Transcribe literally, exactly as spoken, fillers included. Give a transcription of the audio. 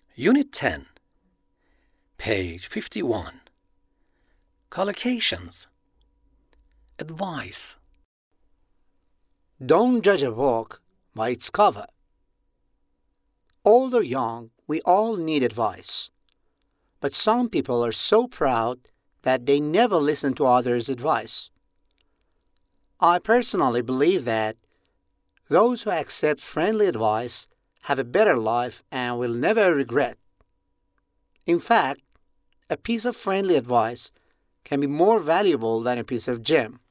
Unit ten, page fifty-one. Collocations. Advice. Don't judge a book by its cover. Old or young, we all need advice. But some people are so proud that they never listen to others' advice. I personally believe that those who accept friendly advice have a better life and will never regret. In fact, a piece of friendly advice can be more valuable than a piece of gem.